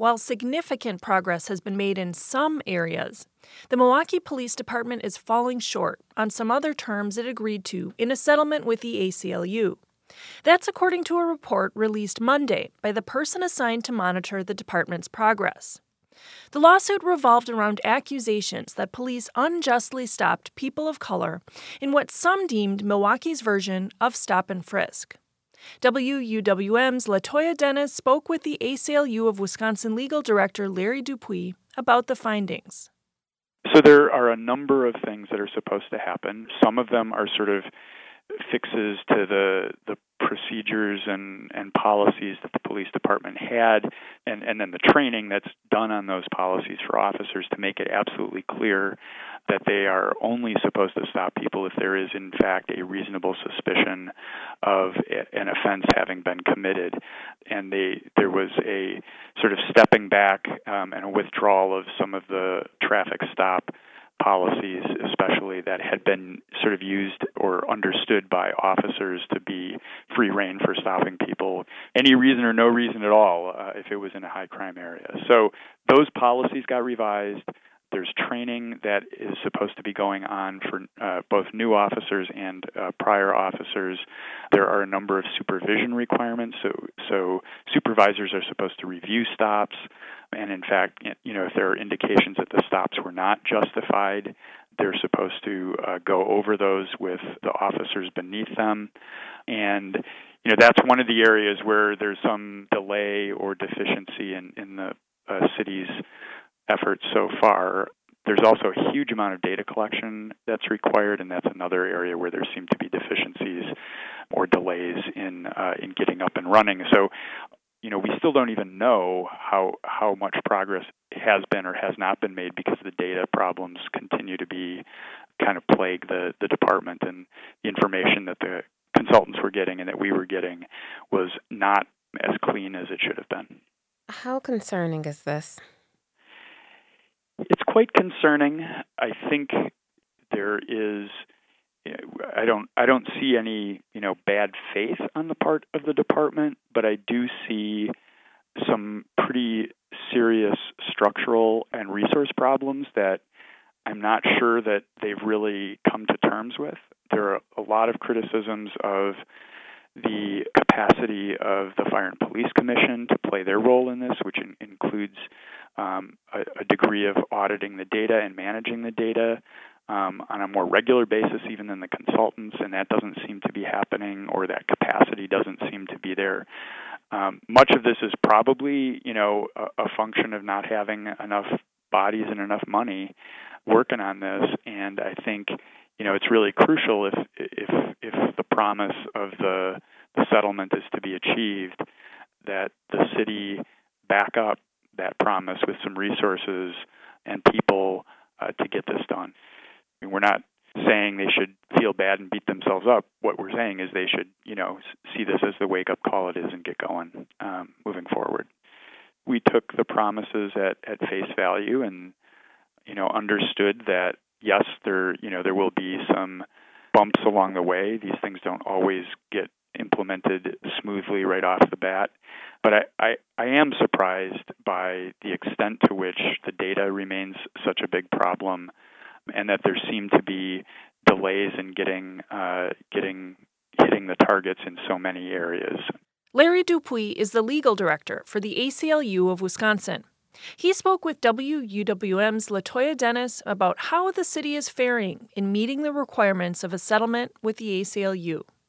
While significant progress has been made in some areas, the Milwaukee Police Department is falling short on some other terms it agreed to in a settlement with the ACLU. That's according to a report released Monday by the person assigned to monitor the department's progress. The lawsuit revolved around accusations that police unjustly stopped people of color in what some deemed Milwaukee's version of stop and frisk. WUWM's Latoya Dennis spoke with the ACLU of Wisconsin legal director Larry Dupuy about the findings. So there are a number of things that are supposed to happen. Some of them are sort of fixes to the procedures and policies that the police department had, and then the training that's done on those policies for officers to make it absolutely clear that they are only supposed to stop people if there is, in fact, a reasonable suspicion of an offense having been committed. And there was a sort of stepping back and a withdrawal of some of the traffic stop policies, especially that had been sort of used or understood by officers to be free rein for stopping people, any reason or no reason at all, if it was in a high crime area. So those policies got revised. There's training that is supposed to be going on for both new officers and prior officers. There are a number of supervision requirements. So supervisors are supposed to review stops. And in fact, if there are indications that the stops were not justified, they're supposed to go over those with the officers beneath them. And that's one of the areas where there's some delay or deficiency in the city's efforts so far. There's also a huge amount of data collection that's required, and that's another area where there seem to be deficiencies or delays in getting up and running. So, we still don't even know how much progress has been or has not been made because the data problems continue to be kind of plague the department, and the information that the consultants were getting and that we were getting was not as clean as it should have been. How concerning is this? It's quite concerning. I think there is. I don't see any bad faith on the part of the department, but I do see some pretty serious structural and resource problems that I'm not sure that they've really come to terms with. There are a lot of criticisms of the capacity of the Fire and Police Commission to play their role in this, which includes a degree of auditing the data and managing the data on a more regular basis even than the consultants, and that doesn't seem to be happening, or that capacity doesn't seem to be there. Much of this is probably, a function of not having enough bodies and enough money working on this, and I think, it's really crucial if the promise of the settlement is to be achieved, that the city back up that promise with some resources and people to get this done. I mean, we're not saying they should feel bad and beat themselves up. What we're saying is they should, see this as the wake-up call it is and get going moving forward. We took the promises at face value and, understood that, yes, there will be some bumps along the way. These things don't always get implemented smoothly right off the bat. But I am surprised by the extent to which the data remains such a big problem, and that there seem to be delays in hitting the targets in so many areas. Larry Dupuy is the legal director for the ACLU of Wisconsin. He spoke with WUWM's Latoya Dennis about how the city is faring in meeting the requirements of a settlement with the ACLU.